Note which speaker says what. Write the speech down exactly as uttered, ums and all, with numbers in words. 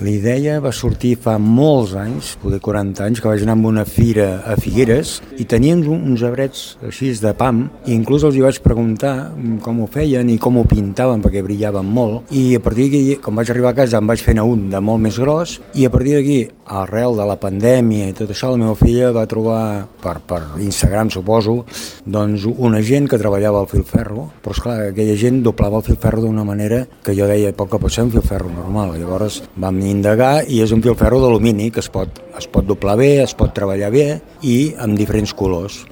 Speaker 1: La idea va sortir fa molts anys, poder quaranta anys, que vaig anar a una fira a Figueres i tenien uns arbrets així de pam i inclús els hi vaig preguntar com ho feien i com ho pintaven perquè brillaven molt i a partir d'aquí, quan vaig arribar a casa em vaig fer un de molt més gros i a partir d'aquí, arrel de la pandèmia i tot això, la meva filla va trobar per, per Instagram, suposo, doncs una gent que treballava al filferro, però esclar, aquella gent doblava el filferro d'una manera que jo deia, poc que pot ser un filferro normal. Llavors vam indagar i és un filferro d'alumini que es pot, es pot doblar bé, es pot treballar bé i amb diferents colors.